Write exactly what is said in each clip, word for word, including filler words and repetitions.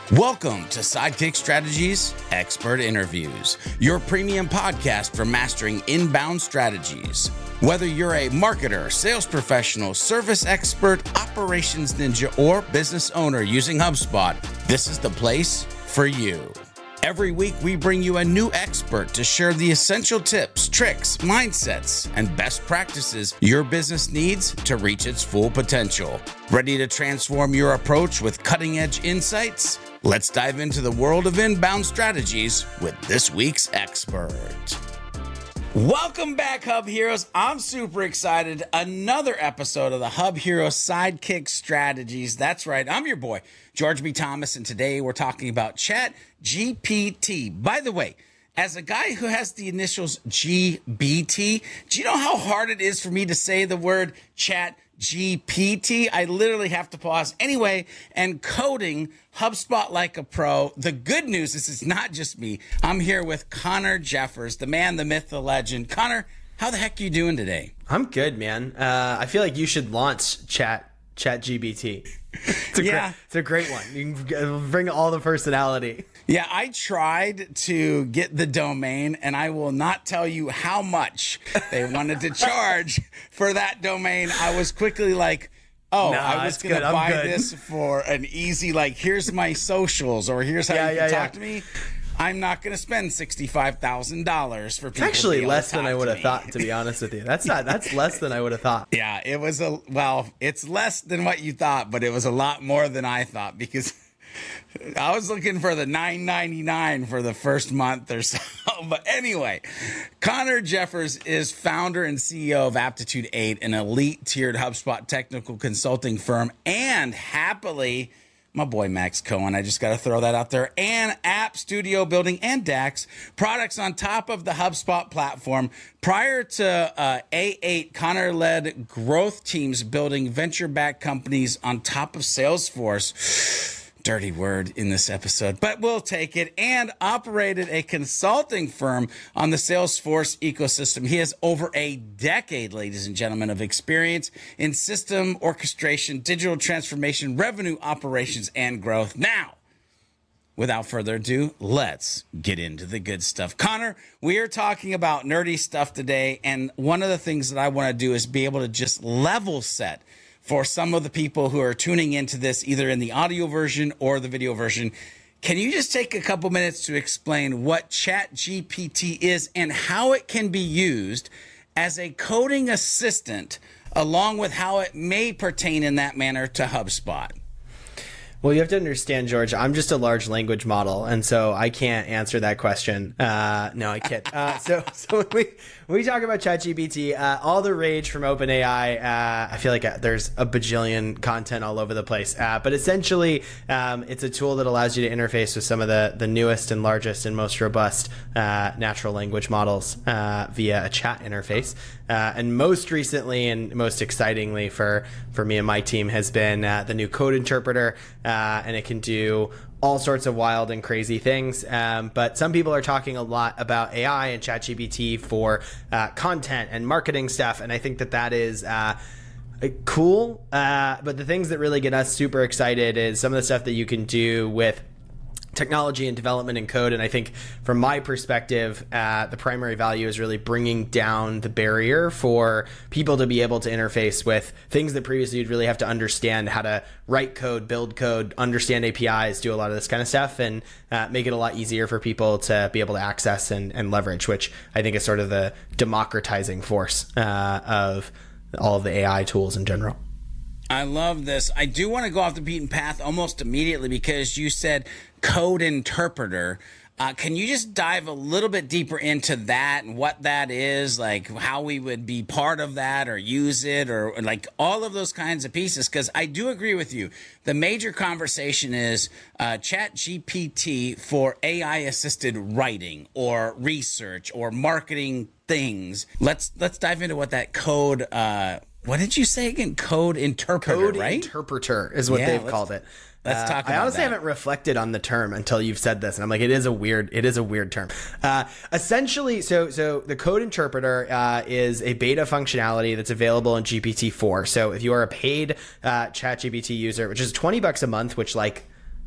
Welcome to Sidekick Strategies Expert Interviews, your premium podcast for mastering inbound strategies. Whether you're a marketer, sales professional, service expert, operations ninja, or business owner using HubSpot, this is the place for you. Every week, we bring you a new expert to share the essential tips, tricks, mindsets, and best practices your business needs to reach its full potential. Ready to transform your approach with cutting-edge insights? Let's dive into the world of inbound strategies with this week's expert. Welcome back, Hub Heroes. I'm super excited. Another episode of the Hub Heroes Sidekick Strategies. That's right. I'm your boy, George B. Thomas, and today we're talking about Chat G P T. By the way, as a guy who has the initials G B T, do you know how hard it is for me to say the word Chat G P T? I literally have to pause. Anyway, and coding HubSpot like a pro. The good news is it's not just me. I'm here with Connor Jeffers, the man, the myth, the legend. Connor, how the heck are you doing today? I'm good, man. Uh, I feel like you should launch Chat Chat G B T. It's a yeah. great, it's a great one. You can bring all the personality. Yeah, I tried to get the domain, and I will not tell you how much they wanted to charge for that domain. I was quickly like, oh, nah, I was going to buy good. this for an easy, like, here's my socials, or here's how yeah, you yeah, can yeah. talk to me. I'm not going to spend sixty-five thousand dollars for people. It's actually to be less able to than I would have me. thought, to be honest with you. That's not. That's less than I would have thought. Yeah, it was a, well, it's less than what you thought, but it was a lot more than I thought because I was looking for the nine ninety-nine for the first month or so. But anyway, Connor Jeffers is founder and C E O of Aptitude eight, an elite tiered HubSpot technical consulting firm, and happily, my boy Max Cohen, I just got to throw that out there, and App Studio Building and DAX, products on top of the HubSpot platform. Prior to uh, A eight, Connor led growth teams building venture-backed companies on top of Salesforce. Dirty word in this episode, but we'll take it, and operated a consulting firm on the Salesforce ecosystem. He has over a decade, ladies and gentlemen, of experience in system orchestration, digital transformation, revenue operations, and growth. Now, without further ado, let's get into the good stuff. Connor, we are talking about nerdy stuff today, and one of the things that I want to do is be able to just level set for some of the people who are tuning into this, either in the audio version or the video version. Can you just take a couple minutes to explain what Chat G P T is and how it can be used as a coding assistant, along with how it may pertain in that manner to HubSpot? Well, you have to understand, George, I'm just a large language model, and so I can't answer that question. Uh, no, I kid. Uh, so, so when we when we talk about ChatGPT, uh, all the rage from OpenAI, uh, I feel like uh, there's a bajillion content all over the place. Uh, but essentially, um, it's a tool that allows you to interface with some of the, the newest and largest and most robust uh, natural language models uh, via a chat interface. Uh, and most recently and most excitingly for, for me and my team has been uh, the new code interpreter. Uh, and it can do all sorts of wild and crazy things. Um, but some people are talking a lot about A I and ChatGPT for uh, content and marketing stuff. And I think that that is uh, cool. Uh, but the things that really get us super excited is some of the stuff that you can do with technology and development and code. And I think from my perspective, uh, the primary value is really bringing down the barrier for people to be able to interface with things that previously you'd really have to understand how to write code, build code, understand A P Is, do a lot of this kind of stuff, and uh, make it a lot easier for people to be able to access and, and leverage, which I think is sort of the democratizing force uh, of all of the A I tools in general. I love this. I do want to go off the beaten path almost immediately because you said code interpreter. Uh, can you just dive a little bit deeper into that and what that is, like how we would be part of that or use it, or, or like all of those kinds of pieces? Because I do agree with you. The major conversation is uh, Chat G P T for A I-assisted writing or research or marketing things. Let's let's dive into what that code uh what did you say again? Code interpreter, Code right? interpreter is what Yeah, they've called it. Let's Uh, talk about I honestly that. haven't reflected on the term until you've said this, and I'm like, it is a weird, it is a weird term. Uh, essentially, so so the code interpreter uh, is a beta functionality that's available in G P T four. So if you are a paid uh, ChatGPT user, which is twenty bucks a month, which like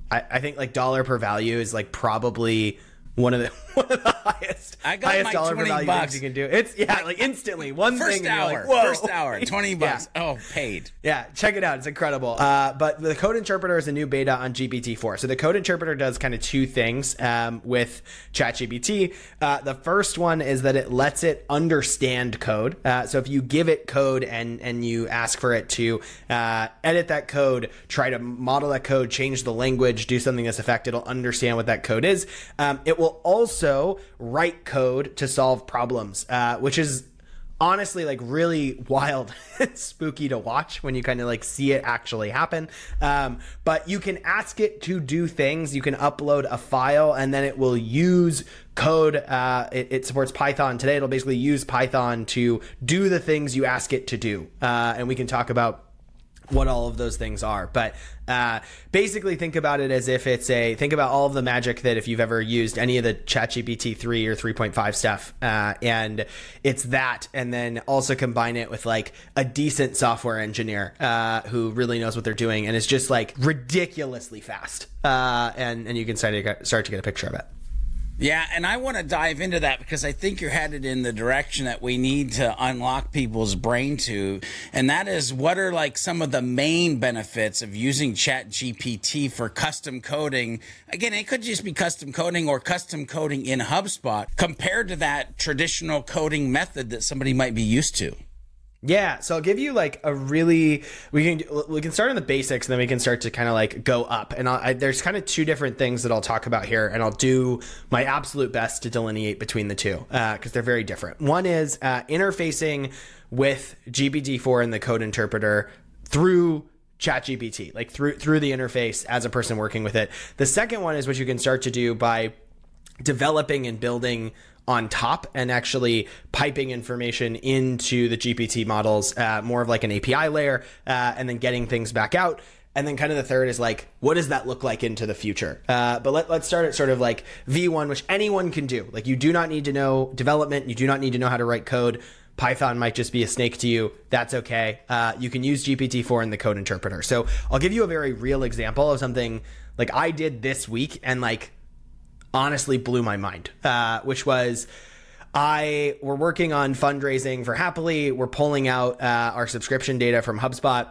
I, I think like dollar per value is like probably one of the one of the highest, I got highest my dollar per twenty value bucks. things you can do. It's yeah, like instantly one First thing. And hour, you're like, Whoa. first hour, twenty bucks. Yeah. Oh, paid. Yeah, check it out. It's incredible. Uh, but the Code Interpreter is a new beta on G P T four. So the Code Interpreter does kind of two things um, with ChatGPT. Uh, the first one is that it lets it understand code. Uh, so if you give it code and and you ask for it to uh, edit that code, try to model that code, change the language, do something that's effect, it'll understand what that code is. Um, it will also write code to solve problems, uh, which is honestly like really wild and spooky to watch when you kind of like see it actually happen. Um, but you can ask it to do things. You can upload a file and then it will use code. Uh, it, it supports Python today. It'll basically use Python to do the things you ask it to do. Uh, and we can talk about what all of those things are. But uh, basically think about it as if it's a, think about all of the magic that if you've ever used any of the ChatGPT three or three point five stuff, uh, and it's that, and then also combine it with like a decent software engineer uh, who really knows what they're doing and is just like ridiculously fast. Uh, and, and you can start to, get, start to get a picture of it. Yeah, and I want to dive into that because I think you're headed in the direction that we need to unlock people's brain to, and that is what are like some of the main benefits of using ChatGPT for custom coding. Again, it could just be custom coding or custom coding in HubSpot compared to that traditional coding method that somebody might be used to. Yeah, so I'll give you like a really we can we can start on the basics and then we can start to kind of like go up. And I'll, I, there's kind of two different things that I'll talk about here, and I'll do my absolute best to delineate between the two because uh, they're very different. One is uh, interfacing with G P T four and the Code Interpreter through ChatGPT, like through through the interface as a person working with it. The second one is what you can start to do by developing and building on top and actually piping information into the G P T models, uh, more of like an A P I layer, uh, and then getting things back out. And then kind of the third is like, what does that look like into the future? Uh, but let, let's start at sort of like V one, which anyone can do. Like you do not need to know development. You do not need to know how to write code. Python might just be a snake to you. That's okay. Uh, you can use G P T four in the Code Interpreter. So I'll give you a very real example of something like I did this week and like honestly blew my mind, uh, which was I we're working on fundraising for Happily. We're pulling out uh, our subscription data from HubSpot,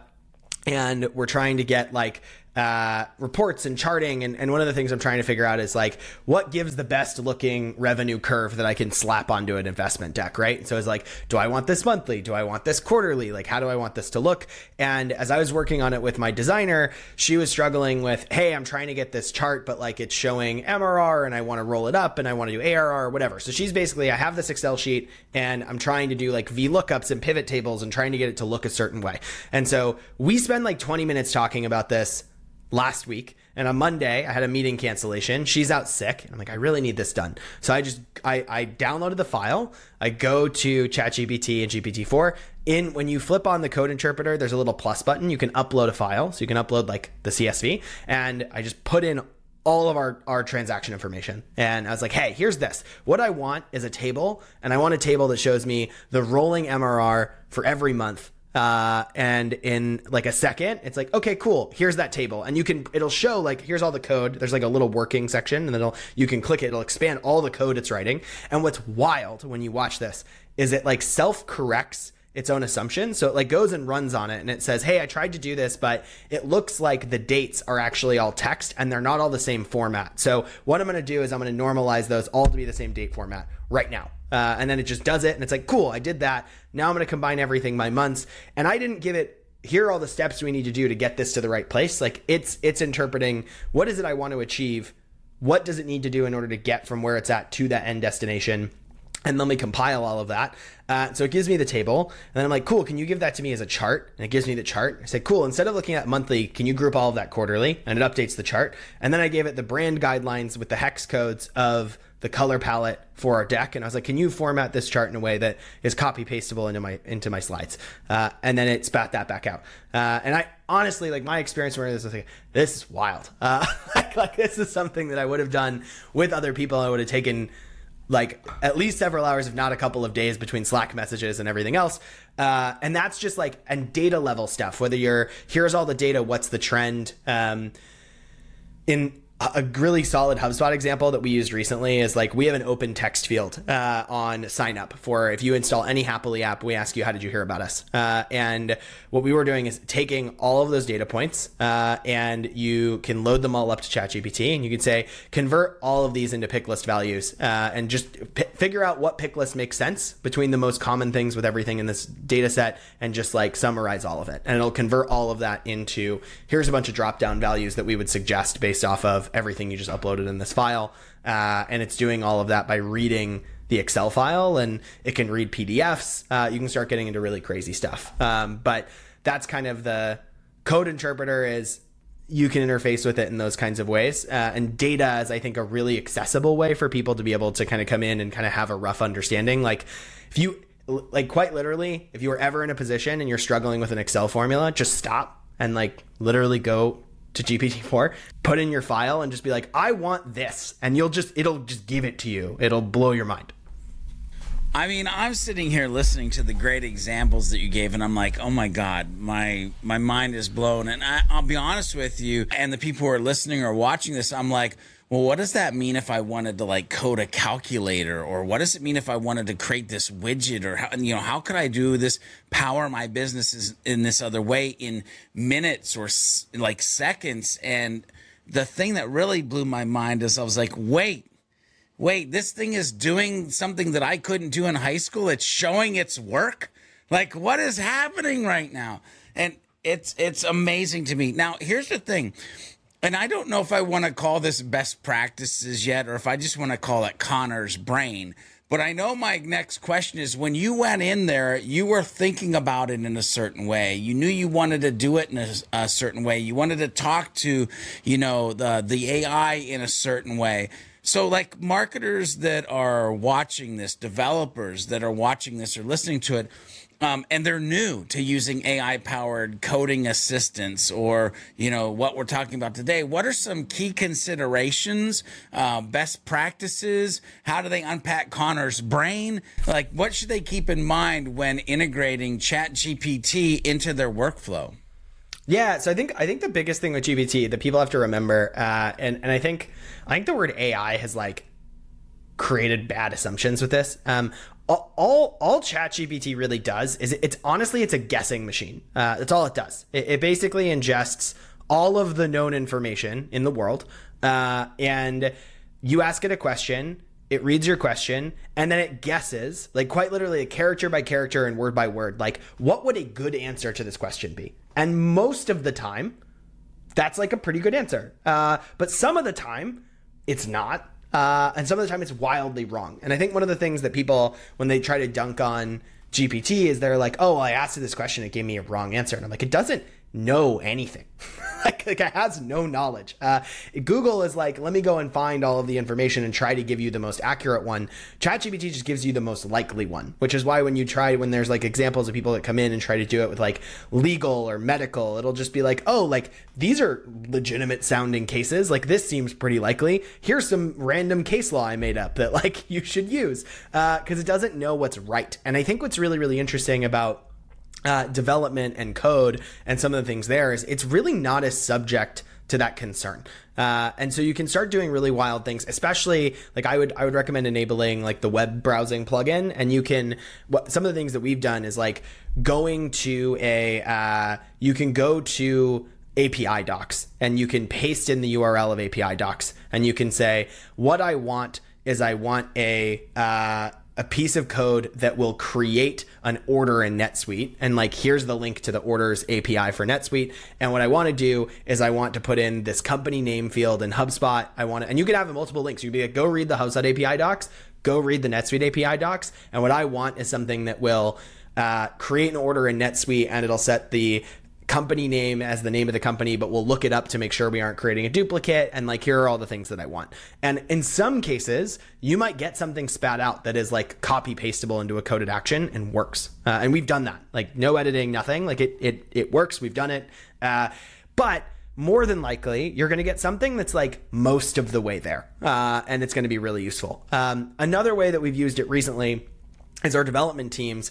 and we're trying to get like uh, reports and charting. And, and one of the things I'm trying to figure out is like, what gives the best looking revenue curve that I can slap onto an investment deck, right? So it's like, do I want this monthly? Do I want this quarterly? Like, how do I want this to look? And as I was working on it with my designer, she was struggling with, hey, I'm trying to get this chart, but like it's showing M R R and I want to roll it up and I want to do A R R or whatever. So she's basically, I have this Excel sheet and I'm trying to do like V lookups and pivot tables and trying to get it to look a certain way. And so we spend like twenty minutes talking about this last week, and on Monday I had a meeting cancellation. She's out sick and I'm like, I really need this done. So I just I, I downloaded the file. I go to ChatGPT and G P T four. In when you flip on the Code Interpreter, there's a little plus button. You can upload a file, so you can upload like the C S V, and I just put in all of our, our transaction information. And I was like, hey, here's this. What I want is a table, and I want a table that shows me the rolling M R R for every month. Uh, and in like a second, it's like, okay, cool. Here's that table. And you can, it'll show like, here's all the code. There's like a little working section, and then it'll, you can click it. It'll expand all the code it's writing. And what's wild when you watch this is it like self corrects its own assumption. So it like goes and runs on it and it says, hey, I tried to do this, but it looks like the dates are actually all text and they're not all the same format. So what I'm going to do is I'm going to normalize those all to be the same date format right now. Uh, and then it just does it. And it's like, cool, I did that. Now I'm going to combine everything by months. And I didn't give it, here are all the steps we need to do to get this to the right place. Like it's, it's interpreting, what is it I want to achieve? What does it need to do in order to get from where it's at to that end destination? And then we compile all of that. Uh, so it gives me the table. And then I'm like, cool, can you give that to me as a chart? And it gives me the chart. I say, cool, instead of looking at monthly, can you group all of that quarterly? And it updates the chart. And then I gave it the brand guidelines with the hex codes of the color palette for our deck. And I was like, can you format this chart in a way that is copy pastable into my into my slides? Uh, and then it spat that back out. Uh, and I honestly, like my experience where this was like, this is wild. Uh, like, like this is something that I would have done with other people. I would have taken like at least several hours, if not a couple of days between Slack messages and everything else. Uh, and that's just like, and data level stuff, whether you're, here's all the data, what's the trend? Um, in a really solid HubSpot example that we used recently is like we have an open text field uh, on sign up for if you install any Happily app, we ask you, how did you hear about us? Uh, and what we were doing is taking all of those data points uh, and you can load them all up to ChatGPT and you can say, convert all of these into pick list values uh, and just p- figure out what pick list makes sense between the most common things with everything in this data set and just like summarize all of it. And it'll convert all of that into, here's a bunch of drop down values that we would suggest based off of everything you just uploaded in this file. Uh, and it's doing all of that by reading the Excel file, and it can read P D Fs. Uh, you can start getting into really crazy stuff. Um, but that's kind of the code interpreter is you can interface with it in those kinds of ways. Uh, and data is, I think, a really accessible way for people to be able to kind of come in and kind of have a rough understanding. Like if you, like quite literally, if you were ever in a position and you're struggling with an Excel formula, just stop and like literally go to G P T four, put in your file and just be like, I want this. And you'll just, it'll just give it to you. It'll blow your mind. I mean, I'm sitting here listening to the great examples that you gave, and I'm like, oh my God, my my mind is blown. And I, I'll be honest with you, and the people who are listening or watching this, I'm like, well, what does that mean if I wanted to like code a calculator, or what does it mean if I wanted to create this widget, or how, you know, how could I do this, power my businesses in this other way in minutes or s- like seconds? And the thing that really blew my mind is I was like, wait, wait, this thing is doing something that I couldn't do in high school. It's showing its work. Like, what is happening right now? And it's it's amazing to me. Now, here's the thing. And I don't know if I want to call this best practices yet, or if I just want to call it Connor's brain. But I know my next question is, when you went in there, you were thinking about it in a certain way. You knew you wanted to do it in a, a certain way. You wanted to talk to, you know, the the A I in a certain way. So like marketers that are watching this, developers that are watching this or listening to it, Um, and they're new to using A I-powered coding assistants, or, you know, what we're talking about today. What are some key considerations, uh, best practices? How do they unpack Connor's brain? Like, what should they keep in mind when integrating ChatGPT into their workflow? Yeah, so I think I think the biggest thing with G P T that people have to remember, uh, and and I think I think the word A I has like created bad assumptions with this. Um, all all, all ChatGPT really does is it's honestly it's a guessing machine. Uh, that's all it does. It, it basically ingests all of the known information in the world, uh, and you ask it a question. It reads your question, and then it guesses, like quite literally a character by character and word by word, like what would a good answer to this question be? And most of the time, that's like a pretty good answer. Uh, but some of the time, it's not. Uh, and some of the time, it's wildly wrong. And I think one of the things that people, when they try to dunk on G P T, is they're like, oh, well, I asked it this question, it gave me a wrong answer. And I'm like, it doesn't know anything. like, like it has no knowledge. Uh, Google is like, let me go and find all of the information and try to give you the most accurate one. ChatGPT just gives you the most likely one, which is why when you try, when there's like examples of people that come in and try to do it with like legal or medical, it'll just be like, oh, like these are legitimate sounding cases. Like this seems pretty likely. Here's some random case law I made up that like you should use, uh, because it doesn't know what's right. And I think what's really, really interesting about Uh, development and code and some of the things there is it's really not as subject to that concern. Uh, and so you can start doing really wild things, especially like I would, I would recommend enabling like the web browsing plugin. And you can, what some of the things that we've done is like going to a, uh, you can go to A P I docs and you can paste in the U R L of A P I docs and you can say, what I want is I want a, uh, a piece of code that will create an order in NetSuite. And like, here's the link to the orders A P I for NetSuite. And what I want to do is I want to put in this company name field in HubSpot. I want to, and you can have multiple links. You'd be like, go read the HubSpot A P I docs, go read the NetSuite A P I docs. And what I want is something that will uh, create an order in NetSuite, and it'll set the company name as the name of the company, but we'll look it up to make sure we aren't creating a duplicate. And like, here are all the things that I want. And in some cases, you might get something spat out that is like copy pastable into a coded action and works. Uh, and we've done that, like no editing, nothing. Like it, it, it works. We've done it. Uh, but more than likely, you're going to get something that's like most of the way there. Uh, and it's going to be really useful. Um, another way that we've used it recently is our development teams.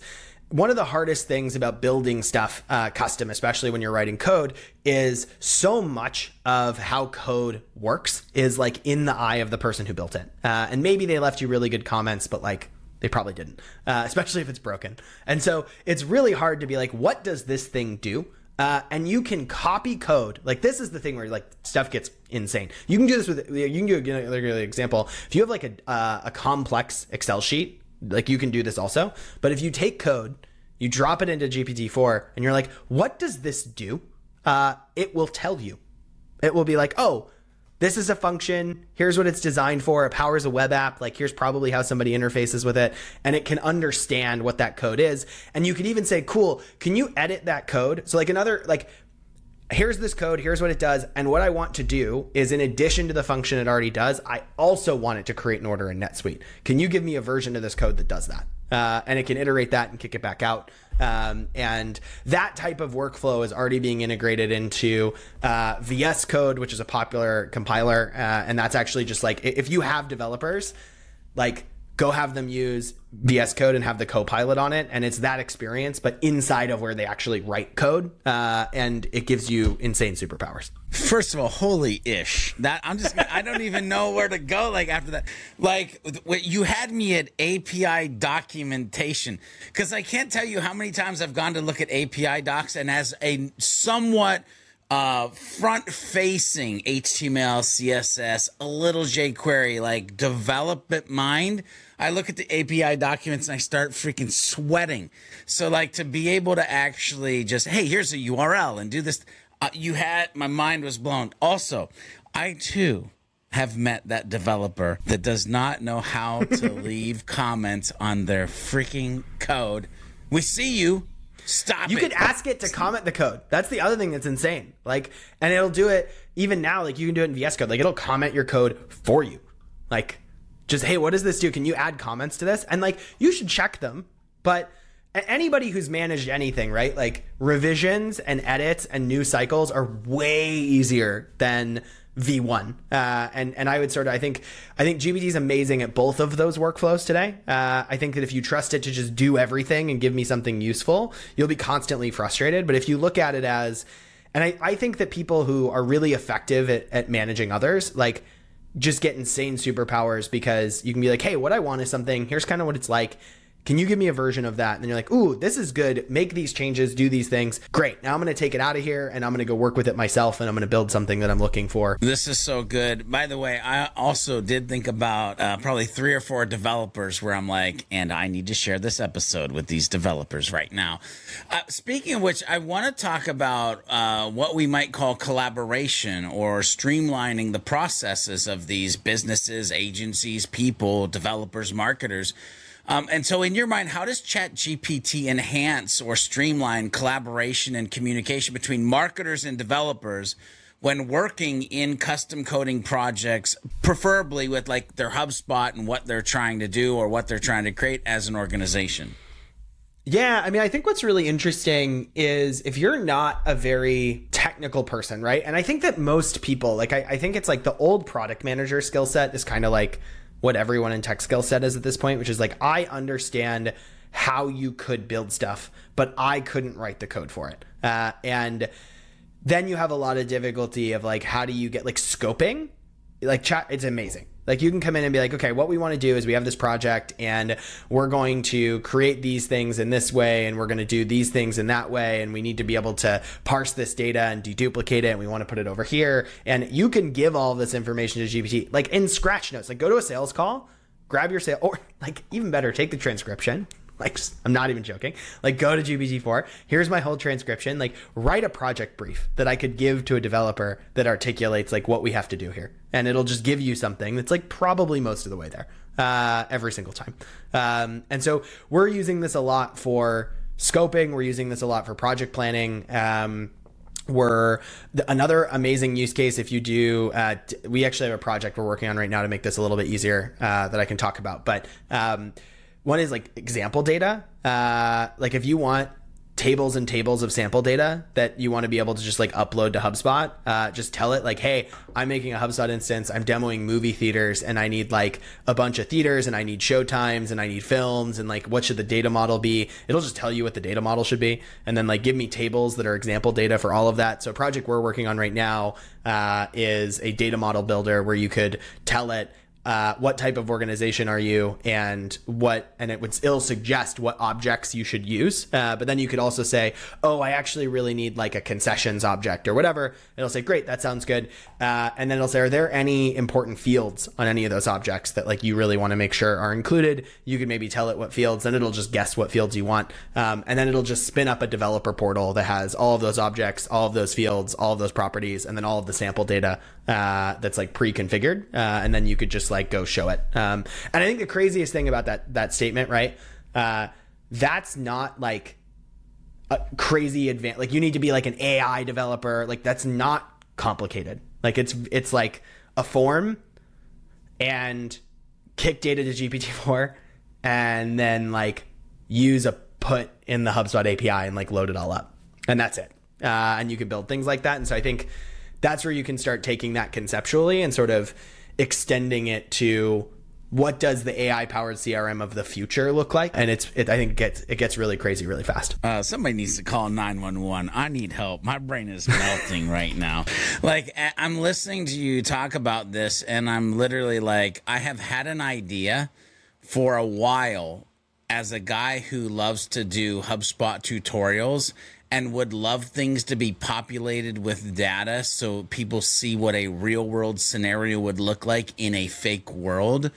one of the hardest things about building stuff uh, custom, especially when you're writing code, is so much of how code works is like in the eye of the person who built it. Uh, and maybe they left you really good comments, but like they probably didn't, uh, especially if it's broken. And so it's really hard to be like, what does this thing do? Uh, and you can copy code. Like this is the thing where like stuff gets insane. You can do this with, you can do another example. If you have like a, uh, a complex Excel sheet, like you can do this also. But if you take code, you drop it into G P T four and you're like, what does this do? Uh, it will tell you. It will be like, oh, this is a function. Here's what it's designed for. It powers a web app. Like here's probably how somebody interfaces with it. And it can understand what that code is. And you could even say, cool, can you edit that code? So like another, like, here's this code, here's what it does. And what I want to do is in addition to the function it already does, I also want it to create an order in NetSuite. Can you give me a version of this code that does that? Uh, and it can iterate that and kick it back out. Um, and that type of workflow is already being integrated into uh, V S Code, which is a popular compiler. Uh, and that's actually just like, if you have developers, like go have them use V S Code and have the Copilot on it. And it's that experience, but inside of where they actually write code. Uh, and it gives you insane superpowers. First of all, holy ish. That I'm just, I don't even know where to go. Like after that, like you had me at A P I documentation, because I can't tell you how many times I've gone to look at A P I docs, and as a somewhat uh, front-facing H T M L, C S S, a little jQuery, like development mind, I look at the A P I documents and I start freaking sweating. So like to be able to actually just, hey, here's a U R L and do this. Uh, you had, my mind was blown. Also, I too have met that developer that does not know how to leave comments on their freaking code. We see you. Stop you it. You could ask it to comment the code. That's the other thing that's insane. Like, and it'll do it even now. Like you can do it in V S Code. Like it'll comment your code for you. Like just, hey, what does this do? Can you add comments to this? And like, you should check them, but anybody who's managed anything, right? Like revisions and edits and new cycles are way easier than V one. Uh, and, and I would sort of, I think, I think G P T is amazing at both of those workflows today. Uh, I think that if you trust it to just do everything and give me something useful, you'll be constantly frustrated. But if you look at it as, and I, I think that people who are really effective at, at managing others, like just get insane superpowers, because you can be like, hey, what I want is something, here's kind of what it's like. Can you give me a version of that? And then you're like, ooh, this is good. Make these changes, do these things. Great. Now I'm going to take it out of here and I'm going to go work with it myself, and I'm going to build something that I'm looking for. This is so good. By the way, I also did think about uh, probably three or four developers where I'm like, and I need to share this episode with these developers right now. Uh, speaking of which, I want to talk about uh, what we might call collaboration, or streamlining the processes of these businesses, agencies, people, developers, marketers. Um, and so in your mind, how does ChatGPT enhance or streamline collaboration and communication between marketers and developers when working in custom coding projects, preferably with like their HubSpot and what they're trying to do or what they're trying to create as an organization? Yeah, I mean, I think what's really interesting is if you're not a very technical person, right? And I think that most people, like, I, I think it's like the old product manager skill set is kind of like what everyone in tech skill set is at this point, which is like, I understand how you could build stuff, but I couldn't write the code for it. Uh, and then you have a lot of difficulty of like, how do you get like scoping? Like chat, it's amazing. Like you can come in and be like, okay, what we want to do is we have this project and we're going to create these things in this way, and we're going to do these things in that way, and we need to be able to parse this data and deduplicate it, and we want to put it over here. And you can give all this information to G P T, like in Scratch Notes. Like go to a sales call, grab your sale, or like even better, take the transcription. Like, I'm not even joking. Like, go to G P T four. Here's my whole transcription. Like, write a project brief that I could give to a developer that articulates, like, what we have to do here. And it'll just give you something that's, like, probably most of the way there uh, every single time. Um, and so we're using this a lot for scoping. We're using this a lot for project planning. Um, we're another amazing use case if you do, uh, we actually have a project we're working on right now to make this a little bit easier uh, that I can talk about. But um, one is like example data. Uh, like if you want tables and tables of sample data that you want to be able to just like upload to HubSpot. Uh, just tell it like, hey, I'm making a HubSpot instance. I'm demoing movie theaters and I need like a bunch of theaters and I need show times and I need films and like what should the data model be? It'll just tell you what the data model should be. And then like give me tables that are example data for all of that. So a project we're working on right now uh, is a data model builder where you could tell it, Uh, what type of organization are you and what, and it would still suggest what objects you should use. Uh, but then you could also say, oh, I actually really need like a concessions object or whatever. It'll say, great, that sounds good. Uh, and then it'll say, are there any important fields on any of those objects that like you really want to make sure are included? You could maybe tell it what fields, and it'll just guess what fields you want. Um, and then it'll just spin up a developer portal that has all of those objects, all of those fields, all of those properties, and then all of the sample data uh, that's like pre-configured. Uh, and then you could just like go show it. Um, and I think the craziest thing about that that statement, right? Uh, that's not like a crazy advanced. Like you need to be like an A I developer. Like that's not complicated. Like it's it's like a form and kick data to G P T four, and then like use a put in the HubSpot A P I and like load it all up, and that's it. Uh, and you can build things like that. And so I think that's where you can start taking that conceptually and sort of extending it to what does the A I-powered C R M of the future look like? And it's, it, I think it gets, it gets really crazy really fast. Uh, somebody needs to call nine one one. I need help. My brain is melting right now. Like, I'm listening to you talk about this, and I'm literally like, I have had an idea for a while as a guy who loves to do HubSpot tutorials and would love things to be populated with data so people see what a real world scenario would look like in a fake world.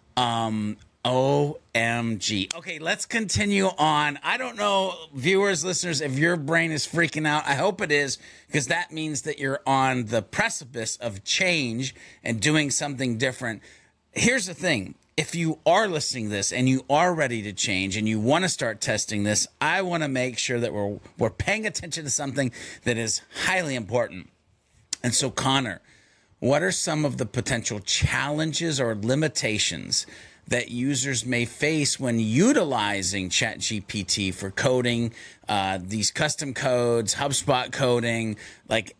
Um, O M G. Okay, let's continue on. I don't know, viewers, listeners, if your brain is freaking out. I hope it is, because that means that you're on the precipice of change and doing something different. Here's the thing. If you are listening to this and you are ready to change and you want to start testing this, I want to make sure that we're we're paying attention to something that is highly important. And so, Connor, what are some of the potential challenges or limitations that users may face when utilizing ChatGPT for coding, uh, these custom codes, HubSpot coding, like,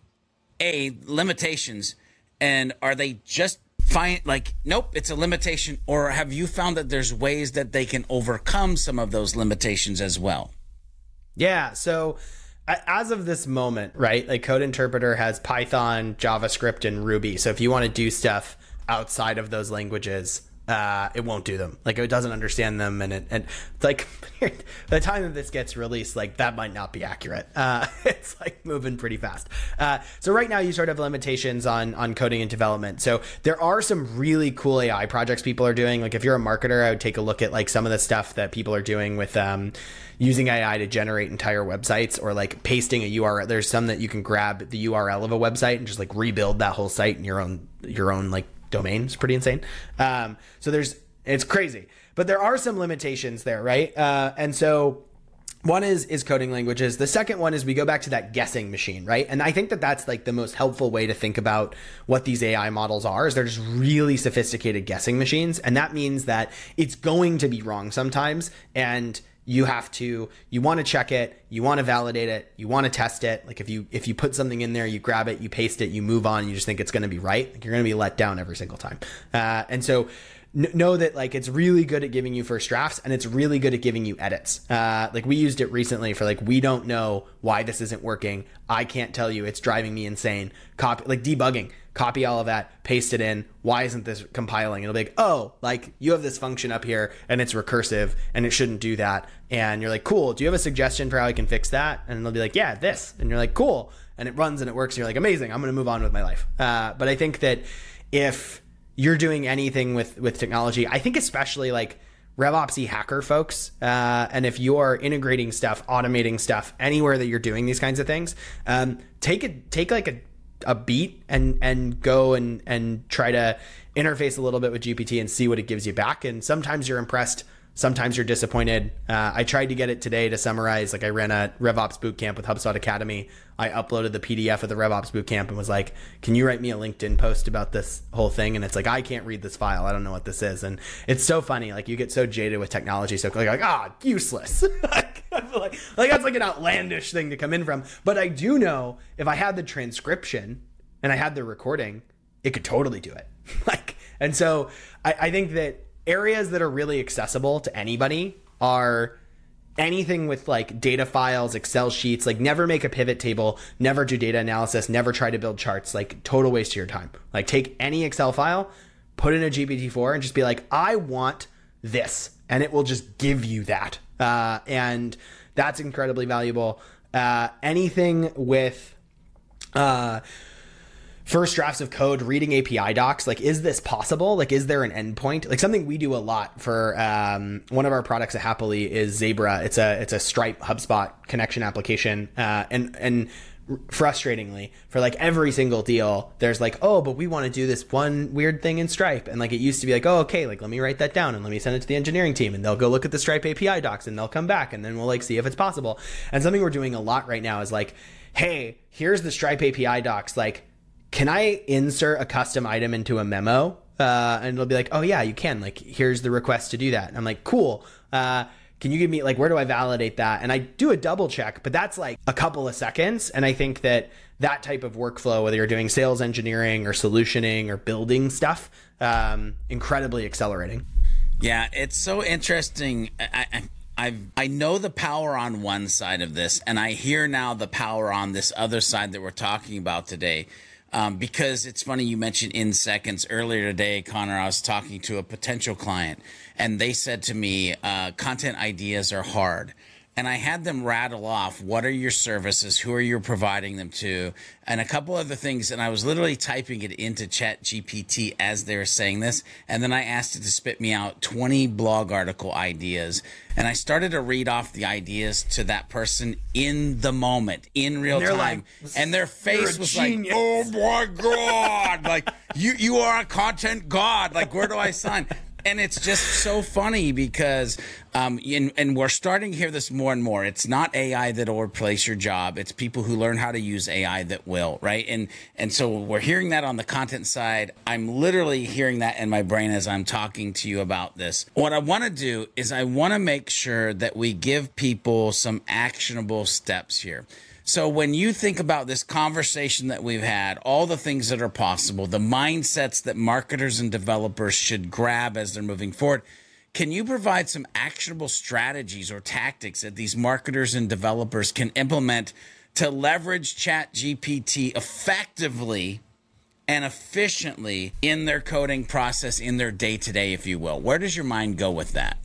A, limitations, and are they just find like, nope, it's a limitation, or have you found that there's ways that they can overcome some of those limitations as well? Yeah. So as of this moment, right, like Code Interpreter has Python, JavaScript, and Ruby. So if you want to do stuff outside of those languages, uh, it won't do them. Like it doesn't understand them. And it, and like by the time that this gets released, like that might not be accurate. Uh, it's like moving pretty fast. Uh, so right now you sort of have limitations on, on coding and development. So there are some really cool A I projects people are doing. Like if you're a marketer, I would take a look at like some of the stuff that people are doing with, um, using A I to generate entire websites, or like pasting a U R L. There's some that you can grab the U R L of a website and just like rebuild that whole site in your own, your own like domain. It's pretty insane. Um, so there's, it's crazy, but there are some limitations there, right? Uh, and so one is, is coding languages. The second one is we go back to that guessing machine, right? And I think that that's like the most helpful way to think about what these A I models are, is they're just really sophisticated guessing machines. And that means that it's going to be wrong sometimes. And you have to, you want to check it, you want to validate it, you want to test it. Like if you, if you put something in there, you grab it, you paste it, you move on, you just think it's going to be right. Like you're going to be let down every single time. Uh, and so n- know that like, it's really good at giving you first drafts, and it's really good at giving you edits. Uh, like we used it recently for like, we don't know why this isn't working. I can't tell you, it's driving me insane. Copy, like debugging. Copy all of that, paste it in. Why isn't this compiling? It'll be like, oh, like you have this function up here and it's recursive and it shouldn't do that. And you're like, cool. Do you have a suggestion for how I can fix that? And they'll be like, yeah, this. And you're like, cool. And it runs and it works. And you're like, amazing. I'm going to move on with my life. Uh, but I think that if you're doing anything with, with technology, I think especially like RevOpsy hacker folks, uh, and if you're integrating stuff, automating stuff, anywhere that you're doing these kinds of things, um, take it, take like a, a beat and and go and and try to interface a little bit with G P T and see what it gives you back. And sometimes you're impressed, sometimes you're disappointed. Uh, I tried to get it today to summarize. Like I ran a RevOps bootcamp with HubSpot Academy. I uploaded the P D F of the RevOps bootcamp and was like, can you write me a LinkedIn post about this whole thing? And it's like, I can't read this file. I don't know what this is. And it's so funny. Like you get so jaded with technology. So like, ah, useless. like, like, like that's like an outlandish thing to come in from. But I do know if I had the transcription and I had the recording, it could totally do it. Like, and so I, I think that areas that are really accessible to anybody are anything with like data files, Excel sheets. Like, never make a pivot table, never do data analysis, never try to build charts. Like, total waste of your time. Like, take any Excel file, put in a G P T four, and just be like, I want this, and it will just give you that. Uh, and that's incredibly valuable. Uh, anything with uh, first drafts of code, reading A P I docs, like, is this possible? Like, is there an endpoint? Like, something we do a lot for um, one of our products at Happily is Zebra. It's a it's a Stripe HubSpot connection application, uh, and and frustratingly, for like every single deal, there's like, oh, but we want to do this one weird thing in Stripe, and like it used to be like, oh, okay, like let me write that down and let me send it to the engineering team, and they'll go look at the Stripe A P I docs, and they'll come back, and then we'll like see if it's possible. And something we're doing a lot right now is like, hey, here's the Stripe A P I docs, like, can I insert a custom item into a memo? Uh, and it'll be like, oh yeah, you can. Like, here's the request to do that. And I'm like, cool. Uh, can you give me, like, where do I validate that? And I do a double check, but that's like a couple of seconds. And I think that that type of workflow, whether you're doing sales engineering or solutioning or building stuff, um, incredibly accelerating. Yeah, it's so interesting. I, I, I've, I know the power on one side of this, and I hear now the power on this other side that we're talking about today. Um, because it's funny, you mentioned in seconds earlier today, Connor, I was talking to a potential client, and they said to me, uh, content ideas are hard. And I had them rattle off, what are your services? Who are you providing them to? And a couple other things. And I was literally typing it into Chat G P T as they were saying this. And then I asked it to spit me out twenty blog article ideas. And I started to read off the ideas to that person in the moment, in real and time. Like, and their face was genius. like, oh my God. Like, you, you are a content god. Like, where do I sign? And it's just so funny because, um, and, and we're starting to hear this more and more. It's not A I that will replace your job. It's people who learn how to use A I that will, right? And and so we're hearing that on the content side. I'm literally hearing that in my brain as I'm talking to you about this. What I want to do is I want to make sure that we give people some actionable steps here. So when you think about this conversation that we've had, all the things that are possible, the mindsets that marketers and developers should grab as they're moving forward, can you provide some actionable strategies or tactics that these marketers and developers can implement to leverage Chat G P T effectively and efficiently in their coding process, in their day-to-day, if you will? Where does your mind go with that?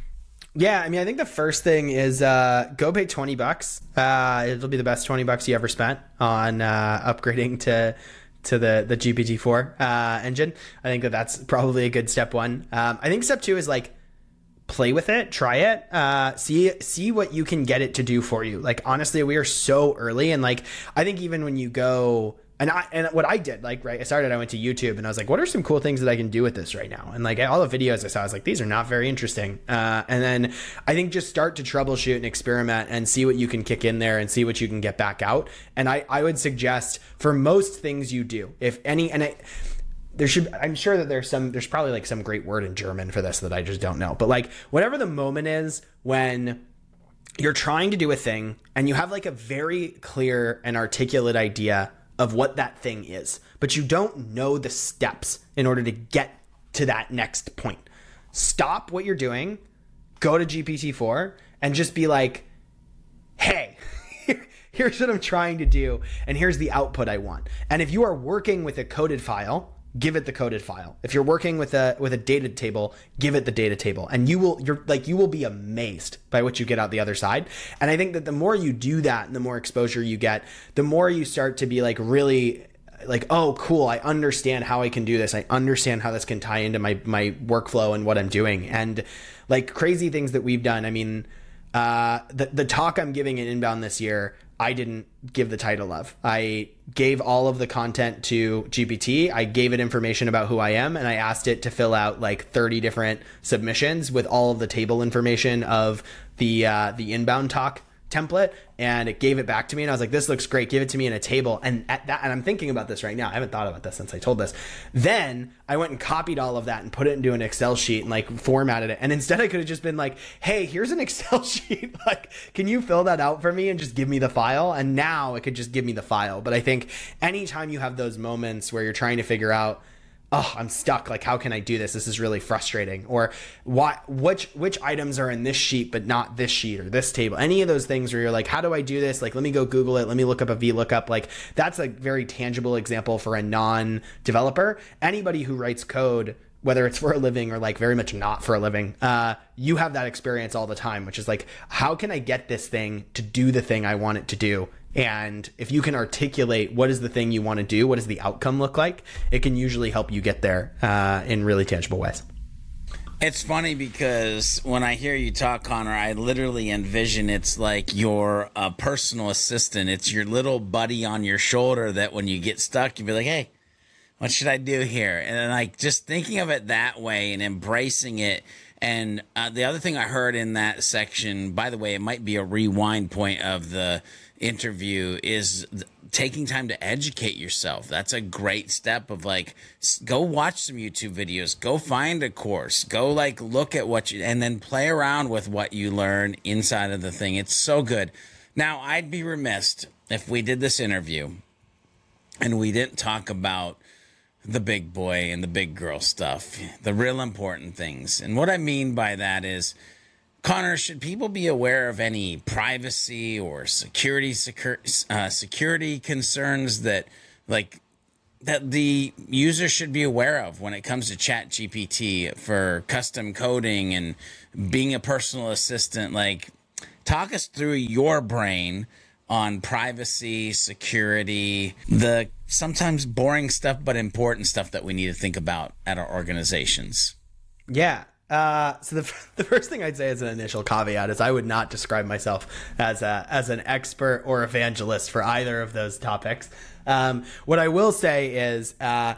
Yeah, I mean, I think the first thing is uh, go pay twenty bucks. Uh, it'll be the best twenty bucks you ever spent on uh, upgrading to to the the G P T four uh, engine. I think that that's probably a good step one. Um, I think step two is like play with it, try it, uh, see see what you can get it to do for you. Like, honestly, we are so early, and like I think even when you go. And I and what I did, like, right, I started, I went to YouTube and I was like, what are some cool things that I can do with this right now? And like all the videos I saw, I was like, these are not very interesting. Uh, and then I think just start to troubleshoot and experiment and see what you can kick in there and see what you can get back out. And I, I would suggest for most things you do, if any, and I, there should, I'm sure that there's some, there's probably like some great word in German for this that I just don't know. But like whatever the moment is when you're trying to do a thing and you have like a very clear and articulate idea of what that thing is, but you don't know the steps in order to get to that next point. Stop what you're doing, go to G P T four, and just be like, hey, here's what I'm trying to do, and here's the output I want. And if you are working with a coded file, give it the coded file. If you're working with a with a data table, give it the data table, and you will you're like you will be amazed by what you get out the other side. And I think that the more you do that and the more exposure you get, the more you start to be like really like, oh, cool, I understand how I can do this. I understand how this can tie into my my workflow and what I'm doing. And like crazy things that we've done. I mean, uh, the the talk I'm giving in Inbound this year, I didn't give the title of. I gave all of the content to G P T. I gave it information about who I am, and I asked it to fill out like thirty different submissions with all of the table information of the uh, the Inbound talk template, and it gave it back to me, and I was like, this looks great, give it to me in a table. And at that, and I'm thinking about this right now, I haven't thought about this since I told this. Then I went and copied all of that and put it into an Excel sheet and like formatted it, and instead I could have just been like, hey, here's an Excel sheet, like, can you fill that out for me and just give me the file? And now it could just give me the file. But I think anytime you have those moments where you're trying to figure out, oh, I'm stuck. Like, how can I do this? This is really frustrating. Or why, which, which items are in this sheet, but not this sheet or this table? Any of those things where you're like, how do I do this? Like, let me go Google it. Let me look up a VLOOKUP. Like, that's a very tangible example for a non-developer. Anybody who writes code, whether it's for a living or like very much not for a living, uh, you have that experience all the time, which is like, how can I get this thing to do the thing I want it to do? And if you can articulate what is the thing you want to do, what does the outcome look like, it can usually help you get there uh, in really tangible ways. It's funny because when I hear you talk, Connor, I literally envision it's like your uh, personal assistant. It's your little buddy on your shoulder that when you get stuck, you'd be like, hey, what should I do here? And then like just thinking of it that way and embracing it. And uh, the other thing I heard in that section, by the way, it might be a rewind point of the interview, is th- taking time to educate yourself. That's a great step of like, s- go watch some YouTube videos, go find a course, go like look at what you, and then play around with what you learn inside of the thing. It's so good. Now, I'd be remiss if we did this interview and we didn't talk about the big boy and the big girl stuff, the real important things. And what I mean by that is, Connor, should people be aware of any privacy or security secur- uh, security concerns that like that the user should be aware of when it comes to ChatGPT for custom coding and being a personal assistant? Like, talk us through your brain on privacy, security, the sometimes boring stuff but important stuff that we need to think about at our organizations. Yeah. Uh, so the the first thing I'd say as an initial caveat is I would not describe myself as a as an expert or evangelist for either of those topics. Um, what I will say is uh,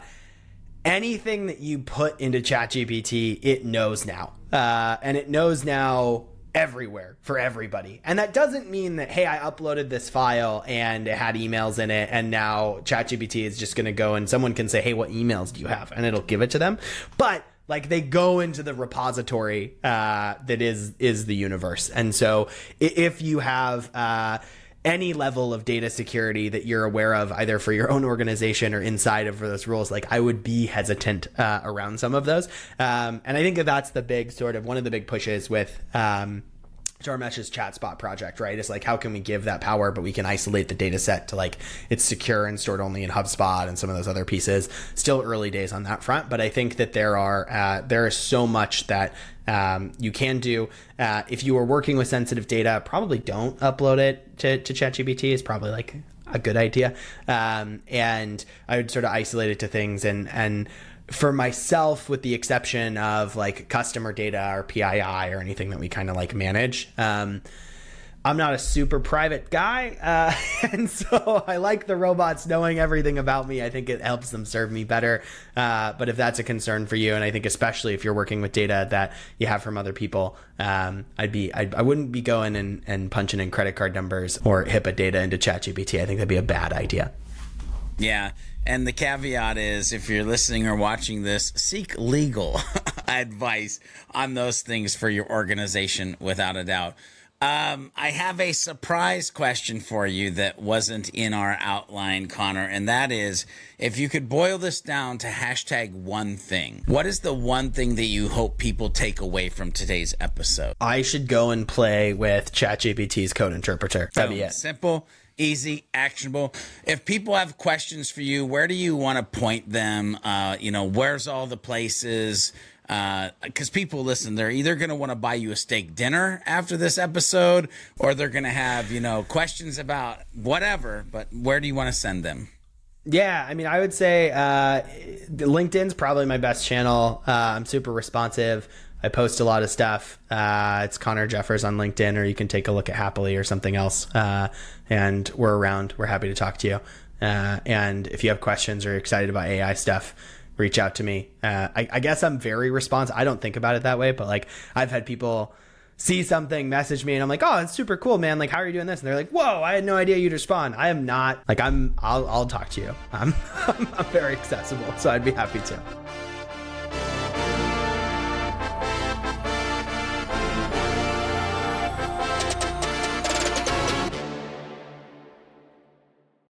anything that you put into ChatGPT, it knows now, uh, and it knows now everywhere for everybody. And that doesn't mean that, hey, I uploaded this file and it had emails in it, and now ChatGPT is just going to go and someone can say, hey, what emails do you have? And it'll give it to them. But like, they go into the repository uh, that is is the universe. And so if you have uh, any level of data security that you're aware of, either for your own organization or inside of those rules, like, I would be hesitant uh, around some of those. Um, and I think that that's the big sort of one of the big pushes with um, Dharmesh's ChatSpot project, right? It's like, how can we give that power, but we can isolate the data set to like, it's secure and stored only in HubSpot and some of those other pieces. Still early days on that front, but I think that there are, uh, there is so much that um, you can do. Uh, if you are working with sensitive data, probably don't upload it to, to ChatGPT. It's probably like a good idea. Um, and I would sort of isolate it to things and, and, for myself, with the exception of like customer data or P I I or anything that we kind of like manage, um, I'm not a super private guy. Uh, and so I like the robots knowing everything about me. I think it helps them serve me better. Uh, but if that's a concern for you, and I think especially if you're working with data that you have from other people, um, I'd be, I'd, I wouldn't be going and, and punching in credit card numbers or HIPAA data into ChatGPT. I think that'd be a bad idea. Yeah. And the caveat is, if you're listening or watching this, seek legal advice on those things for your organization, without a doubt. Um, I have a surprise question for you that wasn't in our outline, Connor, and that is, if you could boil this down to hashtag one thing, what is the one thing that you hope people take away from today's episode? I should go and play with ChatGPT's code interpreter. That'd be it. Simple. Easy, actionable. If people have questions for you, where do you want to point them? Uh, you know, where's all the places? Because uh, people, listen, they're either going to want to buy you a steak dinner after this episode, or they're going to have, you know, questions about whatever. But where do you want to send them? Yeah, I mean, I would say uh, LinkedIn's probably my best channel. Uh, I'm super responsive. I post a lot of stuff. Uh, it's Connor Jeffers on LinkedIn, or you can take a look at Happily or something else. Uh, and we're around. We're happy to talk to you. Uh, and if you have questions or you're excited about A I stuff, reach out to me. Uh, I, I guess I'm very responsive. I don't think about it that way, but like, I've had people see something, message me, and I'm like, oh, it's super cool, man. Like, how are you doing this? And they're like, whoa, I had no idea you'd respond. I am not like I'm. I'll I'll talk to you. I'm I'm, I'm very accessible, so I'd be happy to.